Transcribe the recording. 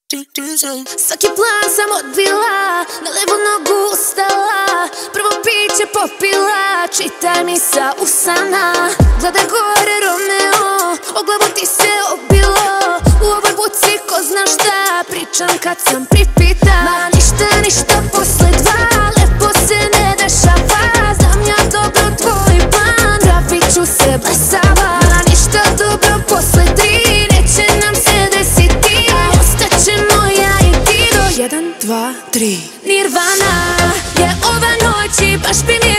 Svaki plan sam odbila, na levu nogu ustala, prvo piće popila, čitaj mi sa usana. Gledaj gore Romeo, o glavu ti se obilo, u ovoj buci ko zna šta, pričam kad sam pripita. Ma ništa posle dva, lepo se ne dešava, znam ja dobro tvoj plan, pravit ću se blesava. Ma ništa dobro posle tri, neće nam se desiti, ostaćemo ja i ti do 1, 2, 3. Nirvana je ova noć i baš bi mi